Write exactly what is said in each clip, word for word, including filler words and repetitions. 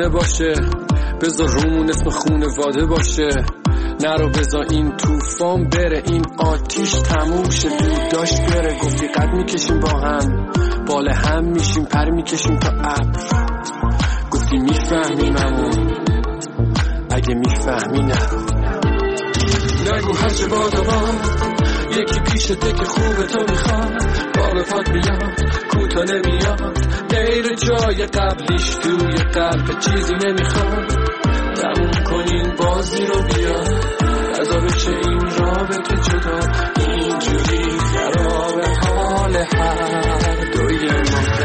خونه باشه، بذار رومون اسم خونه واده باشه. نرو بذار این توفان بره، این آتیش تموم شه، دود داشت بره. گفتی قد میکشیم با هم، بال هم میشیم، پر میکشیم تا ابر. گفتی میفهمیممون، اگه میفهمی نرو. نگو هرچه بادمان یکی پیشته که خوبه تو میخواد. باب پاک میاد کوتا نمیاد، غیر جای قبلیش توی قلب چیزی نمیخواد. تموم کنین بازی رو بیا، ازا بشه این رابطه جدا. اینجوری خراب حال هر دوی ما.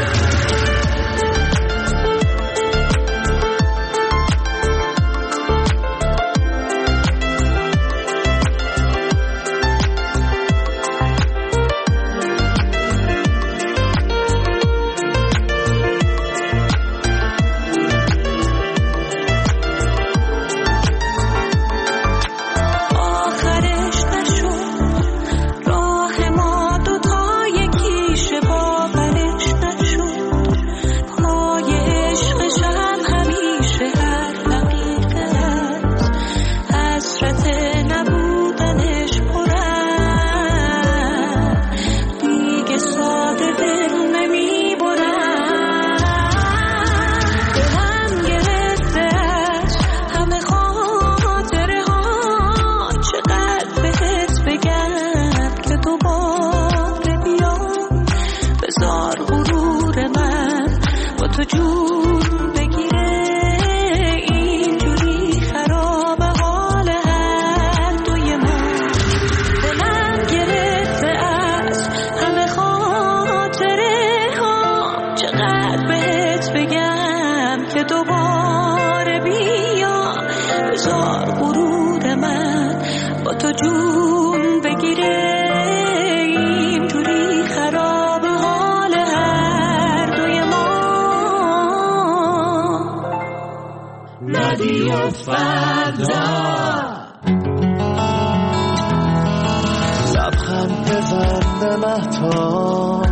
لبخند بزن به مهتاب،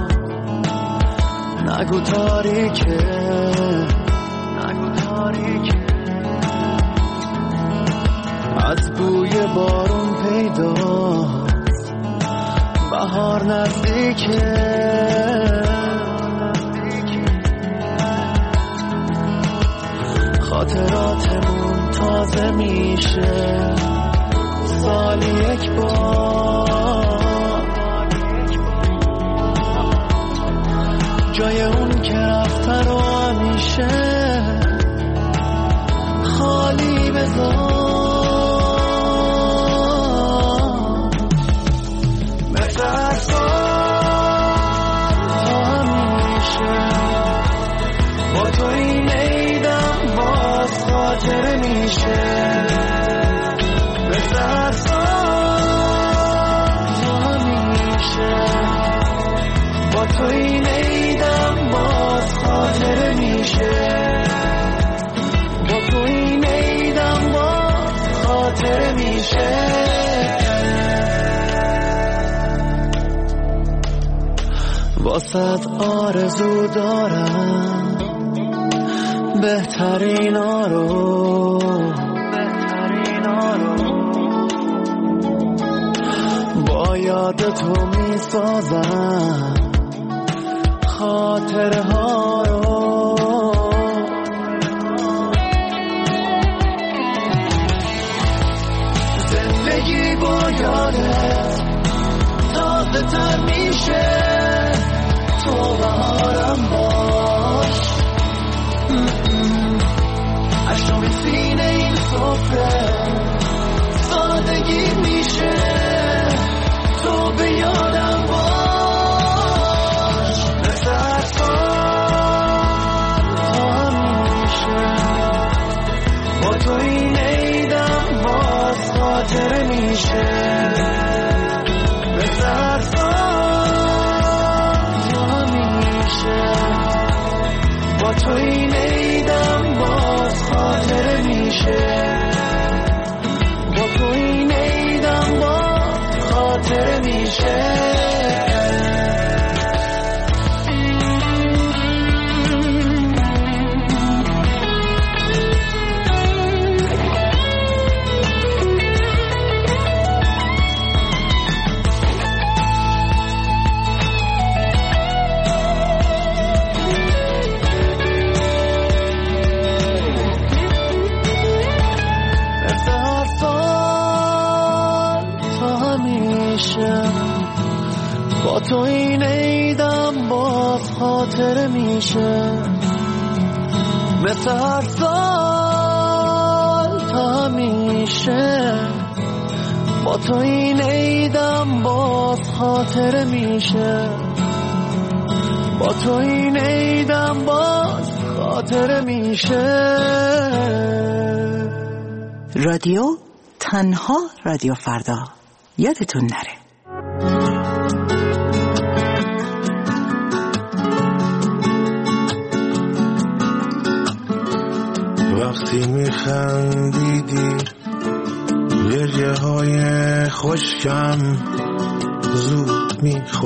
نگو تاریکه، نگو تاریکه. از بوی بارون پیداست بهار نزدیکه. خاطراتمون تازه میشه سالی یک بار، جای اون که رفته رو همیشه خالی بذار. مثل اصلا تا همیشه با تو این عیدم باز خاطره میشه. مثل اصلا تا همیشه با تو این عیدم باز خاطره میشه. با تو این عیدم باز خاطره میشه. واسه آرزو دارم بهترین رو، بهترین رو با یاد تو میسازم خاطره ها رو. زندگی با یادت تازه تر میشه، تو بهارم باش. اشتام سینه این سفره سادگی میشه، تو به یادم باش. مثل اصلا تا همیشه با تو این عیدم باز خاطره میشه. مثل اصلا تا همیشه با تو این عیدم باز خاطره میشه. با تو این عیدم باز خاطره میشه. میشه، با تو این عیدم باز خاطره میشه، مثل هر سال تا همیشه. با تو این عیدم باز خاطره میشه، با تو این عیدم باز خاطره میشه. رادیو تنها رادیو فردا، یادتون نره. وقتی میخندیدی گریه های خشکم زود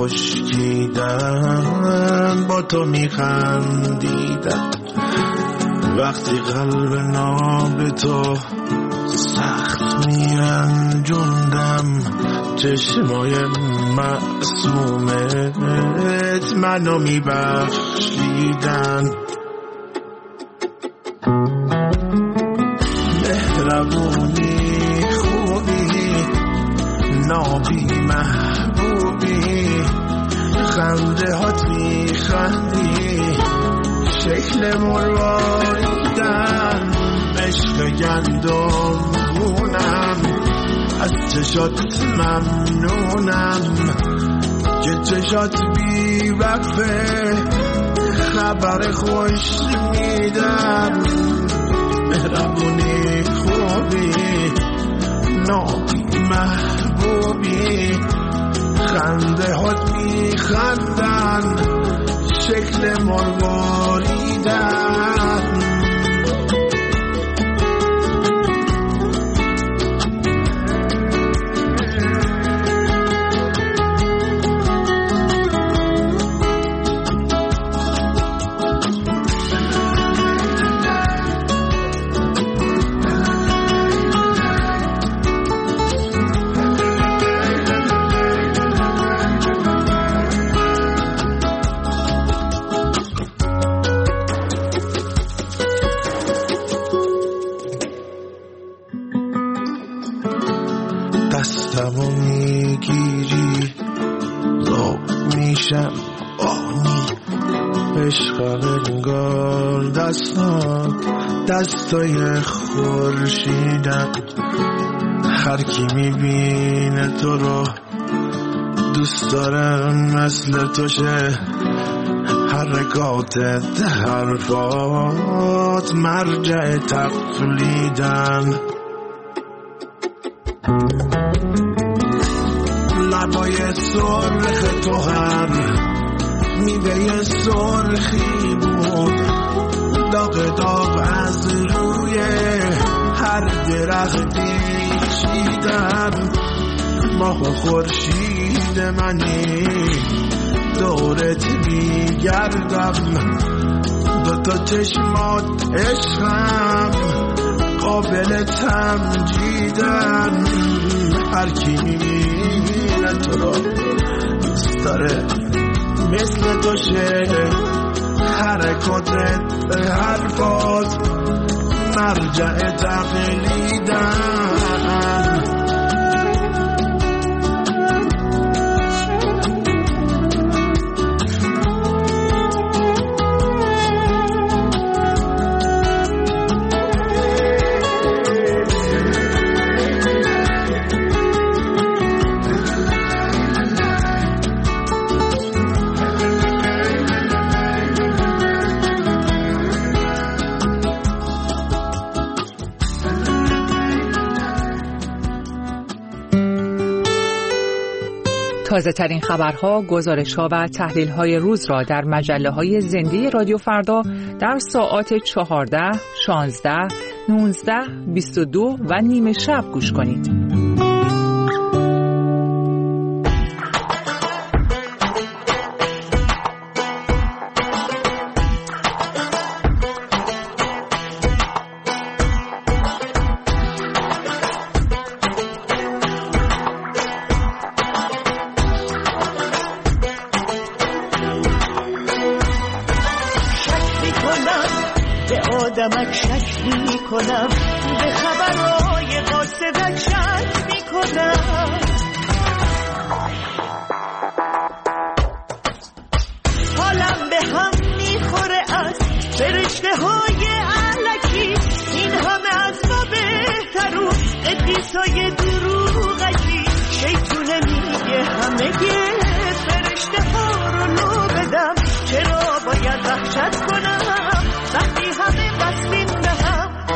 میخشکیدن، با تو میخندیدم. وقتی قلب ناب تو سخت میرنجوندم، چشمای معصومت منو میبخشیدن. مهربونی خوبی نابی محبوبی، خنده هات میخندی شکل مرواریدن، عشق گندم گونم از چشات ممنونم که چشات بی وقفه خبر خوش میدم. مهربونی خوبی نابی محبوبی، خنده هات میخندن شکل مرواریدن. دستمو میگیری زاب میشم آنی، عشق انگار دستات دستای خورشیدن. هر کی میبینه تو رو دوست دارم مثل تو شه، حرکاتت حرفات مرجع تقلیدن. لبای سرخ تو هر میوه سرخی بود، داغ داغ از روی هر درختی چیدن. ماه و خورشید منی دورت میگردم، دو تا چشمات عشقم قابل تمجیدن. هر کی میبینه تو رو دوست داره مثل تو شه، حرکاتت حرفات مرجع تقلیدن. تازه ترین خبرها، گزارش‌ها و تحلیل‌های روز را در مجله‌های زنده رادیو فردا در ساعات چهارده، شانزده، نوزده، بیست و دو و نیمه شب گوش کنید. آدمک شک می کنم، به خبرهای قاصدک شک می کنم. قصه‌ی دروغشی شیطونه میگه همه فرشته ها رو لو بدم چرا باید وحشت کنم وقتی همه بسمین به هم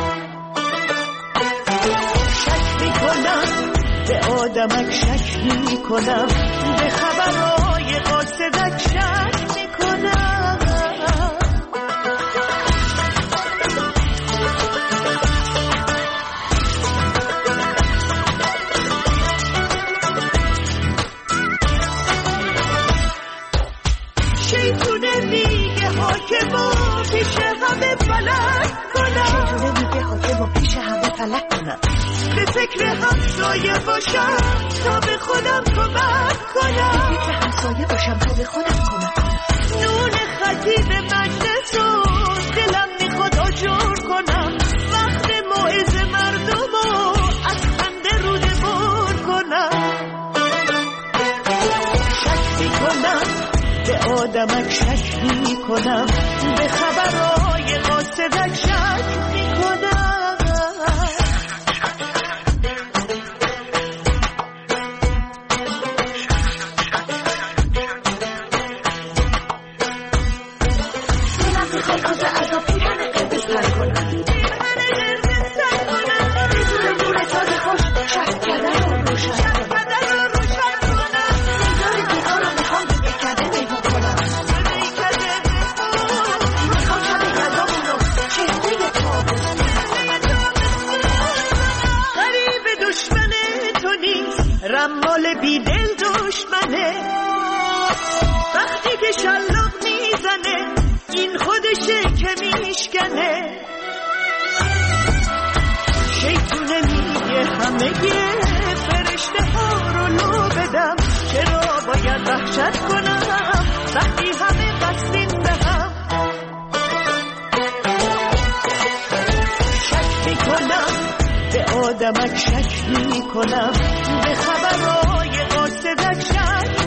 شک میکنم به آدمک شک میکنم به خبرهای قاصدک شک میکنم شیطونه میگه حاکمو پیش همه فلک کنم شیطونه میگه حاکمو پیش همه فلک کنم به فکر همسایه باشم تا به خودم کمک کنم به فکر همسایه باشم تا به خودم کمک کنم نون خطیب مجلس رو دلم میخواد آجر کنم وقت موعظه مردمو از خنده روده بر کنم شک میکنم به آدمک شک میکنم به خبرهای قاصدک شک میکنم رمال بی دل دشمنه وقتی که شلاق میزنه این خودشه که میشکنه شیطونه میگه همه فرشته ها رو لو بدم چرا باید وحشت کنم وقتی همه بستین به هم شک میکنم به آدمک شک میکنم به خبرهای قاصدک شک